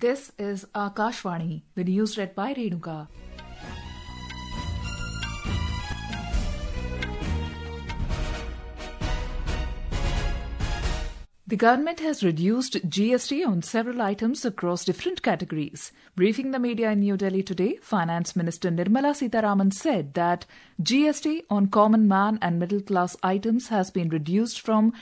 This is Akashvani, the news read by Renuka. The government has reduced GST on several items across different categories. Briefing the media in New Delhi today, Finance Minister Nirmala Sitharaman said that GST on common man and middle class items has been reduced from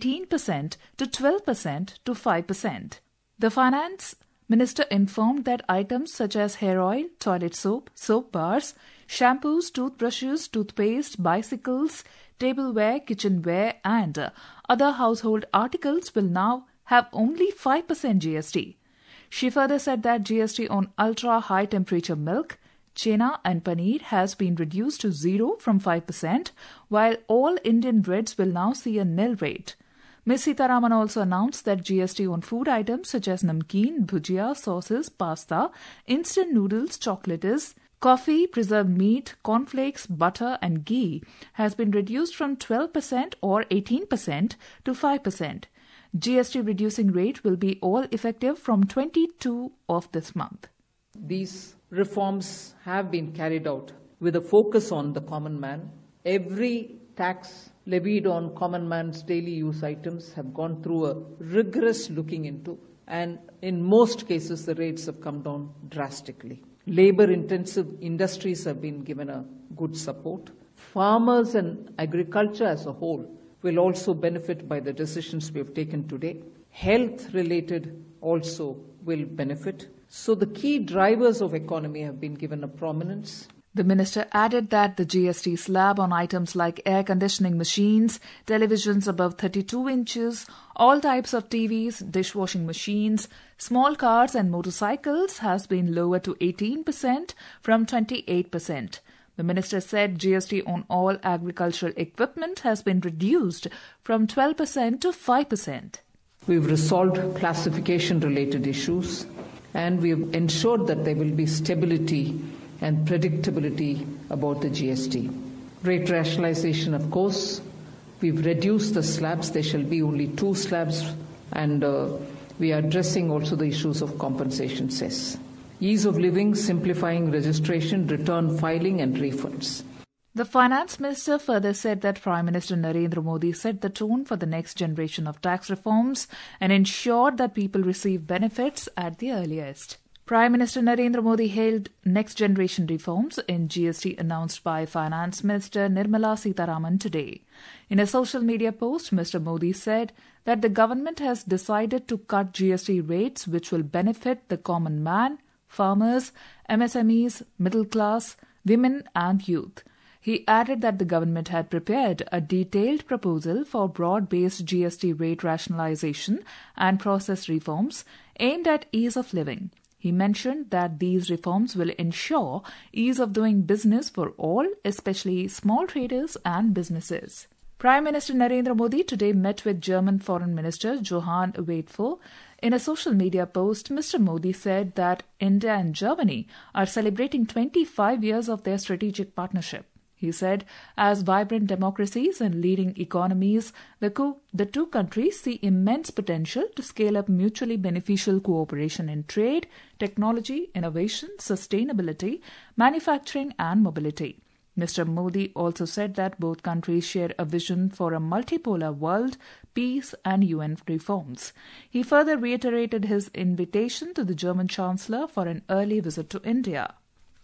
18% to 12% to 5%. The Finance Minister informed that items such as hair oil, toilet soap, soap bars, shampoos, toothbrushes, toothpaste, bicycles, tableware, kitchenware and other household articles will now have only 5% GST. She further said that GST on ultra-high temperature milk, chena and paneer has been reduced to 0 from 5%, while all Indian breads will now see a nil rate. Ms. Sitharaman also announced that GST on food items such as namkeen, bhujia, sauces, pasta, instant noodles, chocolates, coffee, preserved meat, cornflakes, butter and ghee has been reduced from 12% or 18% to 5%. GST reducing rate will be all effective from 22 of this month. These reforms have been carried out with a focus on the common man. Every tax levied on common man's daily use items have gone through a rigorous looking into, and in most cases the rates have come down drastically. Labor-intensive industries have been given a good support. Farmers and agriculture as a whole will also benefit by the decisions we have taken today. Health-related also will benefit. So the key drivers of economy have been given a prominence. The minister added that the GST slab on items like air conditioning machines, televisions above 32 inches, all types of TVs, dishwashing machines, small cars and motorcycles has been lowered to 18% from 28%. The minister said GST on all agricultural equipment has been reduced from 12% to 5%. We've resolved classification-related issues and we've ensured that there will be stability and predictability about the GST. Rate rationalization, of course. We've reduced the slabs. There shall be only 2 slabs, and we are addressing also the issues of compensation cess. Ease of living, simplifying registration, return filing and refunds. The Finance Minister further said that Prime Minister Narendra Modi set the tone for the next generation of tax reforms and ensured that people receive benefits at the earliest. Prime Minister Narendra Modi hailed next-generation reforms in GST announced by Finance Minister Nirmala Sitharaman today. In a social media post, Mr. Modi said that the government has decided to cut GST rates which will benefit the common man, farmers, MSMEs, middle class, women and youth. He added that the government had prepared a detailed proposal for broad-based GST rate rationalization and process reforms aimed at ease of living. He mentioned that these reforms will ensure ease of doing business for all, especially small traders and businesses. Prime Minister Narendra Modi today met with German Foreign Minister Johann Wadephul. In a social media post, Mr. Modi said that India and Germany are celebrating 25 years of their strategic partnership. He said, as vibrant democracies and leading economies, the two countries see immense potential to scale up mutually beneficial cooperation in trade, technology, innovation, sustainability, manufacturing and mobility. Mr. Modi also said that both countries share a vision for a multipolar world, peace and UN reforms. He further reiterated his invitation to the German Chancellor for an early visit to India.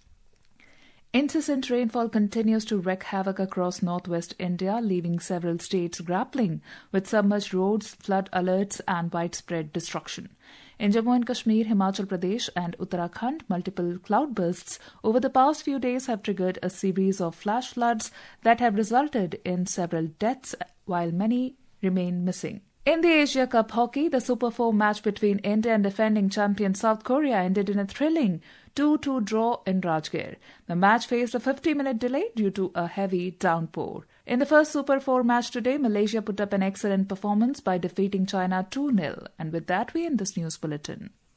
Incessant rainfall continues to wreak havoc across northwest India, leaving several states grappling with submerged roads, flood alerts and widespread destruction. In Jammu and Kashmir, Himachal Pradesh and Uttarakhand, multiple cloudbursts over the past few days have triggered a series of flash floods that have resulted in several deaths, while many remain missing. In the Asia Cup hockey, the Super 4 match between India and defending champion South Korea ended in a thrilling 2-2 draw in Rajgir. The match faced a 50-minute delay due to a heavy downpour. In the first Super 4 match today, Malaysia put up an excellent performance by defeating China 2-0. And with that, we end this news bulletin.